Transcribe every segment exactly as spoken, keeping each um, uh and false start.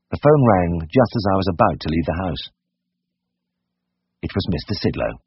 The phone rang just as I was about to leave the house. It was Mister Sidlow.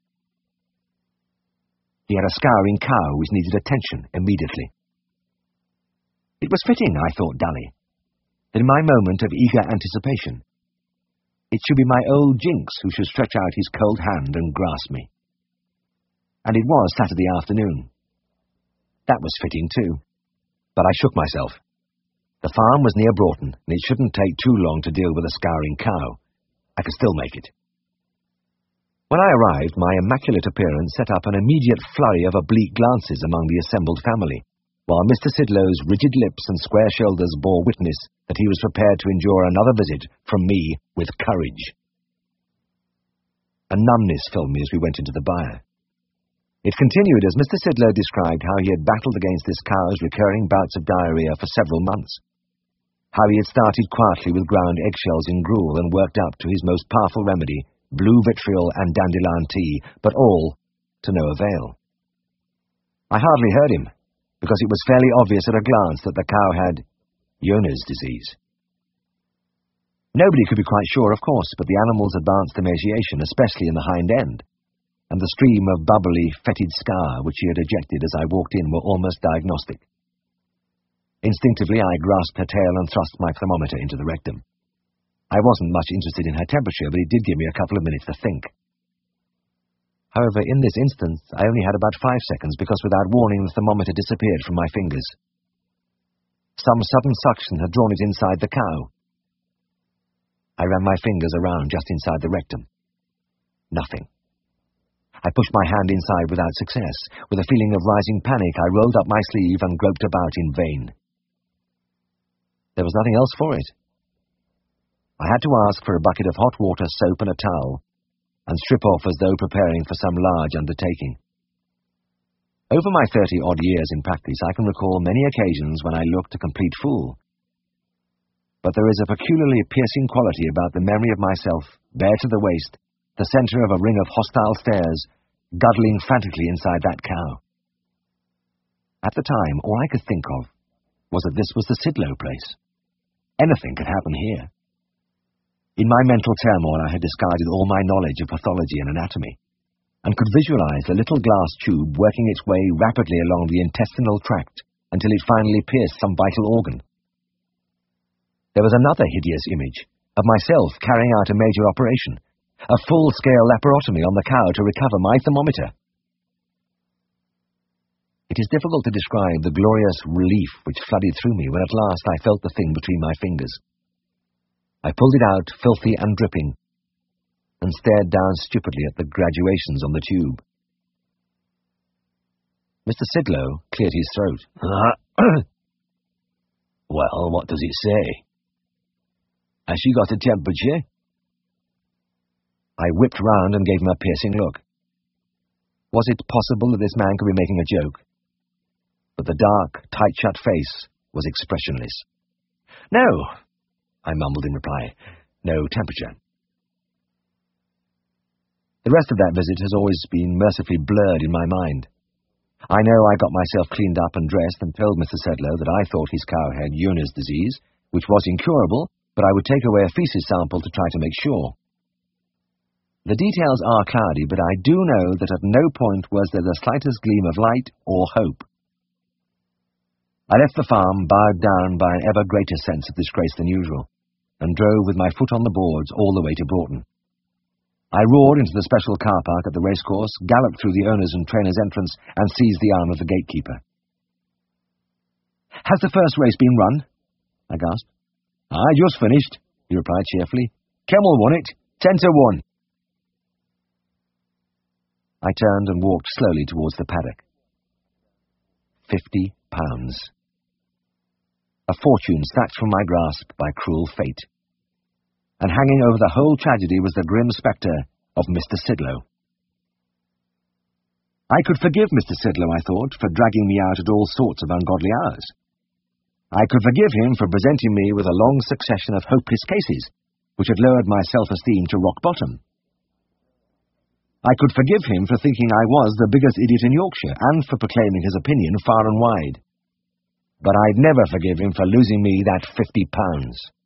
He had a scouring cow which needed attention immediately. It was fitting, I thought dully, that in my moment of eager anticipation, it should be my old Jinx who should stretch out his cold hand and grasp me. And it was Saturday afternoon. That was fitting too. But I shook myself. The farm was near Broughton, and it shouldn't take too long to deal with a scouring cow. I could still make it. When I arrived, my immaculate appearance set up an immediate flurry of oblique glances among the assembled family, while Mister Sidlow's rigid lips and square shoulders bore witness that he was prepared to endure another visit from me with courage. A numbness filled me as we went into the byre. It continued as Mister Sidlow described how he had battled against this cow's recurring bouts of diarrhea for several months, how he had started quietly with ground eggshells in gruel and worked up to his most powerful remedy, blue vitriol and dandelion tea, but all to no avail. I hardly heard him, because it was fairly obvious at a glance that the cow had Johner's disease. Nobody could be quite sure, of course, but the animal's advanced emaciation, especially in the hind end, and the stream of bubbly, fetid scar which he had ejected as I walked in were almost diagnostic. Instinctively I grasped her tail and thrust my thermometer into the rectum. I wasn't much interested in her temperature, but it did give me a couple of minutes to think. However, in this instance, I only had about five seconds because without warning the thermometer disappeared from my fingers. Some sudden suction had drawn it inside the cow. I ran my fingers around just inside the rectum. Nothing. I pushed my hand inside without success. With a feeling of rising panic, I rolled up my sleeve and groped about in vain. There was nothing else for it. I had to ask for a bucket of hot water, soap and a towel, and strip off as though preparing for some large undertaking. Over my thirty-odd years in practice, I can recall many occasions when I looked a complete fool. But there is a peculiarly piercing quality about the memory of myself, bare to the waist, the centre of a ring of hostile stares, guddling frantically inside that cow. At the time, all I could think of was that this was the Sidlow place. Anything could happen here. In my mental turmoil, I had discarded all my knowledge of pathology and anatomy, and could visualize the little glass tube working its way rapidly along the intestinal tract until it finally pierced some vital organ. There was another hideous image of myself carrying out a major operation, a full-scale laparotomy on the cow to recover my thermometer. It is difficult to describe the glorious relief which flooded through me when at last I felt the thing between my fingers. I pulled it out, filthy and dripping, and stared down stupidly at the graduations on the tube. Mister Sidlow cleared his throat. Uh, well, what does it say? Has she got a temperature? I whipped round and gave him a piercing look. Was it possible that this man could be making a joke? But the dark, tight-shut face was expressionless. No, I mumbled in reply. No temperature. The rest of that visit has always been mercifully blurred in my mind. I know I got myself cleaned up and dressed and told Mister Sidlow that I thought his cow had Johner's disease, which was incurable, but I would take away a feces sample to try to make sure. The details are cloudy, but I do know that at no point was there the slightest gleam of light or hope. I left the farm, bowed down by an ever greater sense of disgrace than usual, and drove with my foot on the boards all the way to Broughton. I roared into the special car park at the racecourse, galloped through the owners' and trainers' entrance, and seized the arm of the gatekeeper. "Has the first race been run?" I gasped. "I just finished," he replied cheerfully. "Kemmel won it, ten to one. I turned and walked slowly towards the paddock. Fifty pounds. A fortune snatched from my grasp by cruel fate. And hanging over the whole tragedy was the grim spectre of Mister Sidlow. I could forgive Mister Sidlow, I thought, for dragging me out at all sorts of ungodly hours. I could forgive him for presenting me with a long succession of hopeless cases, which had lowered my self-esteem to rock bottom. I could forgive him for thinking I was the biggest idiot in Yorkshire, and for proclaiming his opinion far and wide. But I'd never forgive him for losing me that fifty pounds.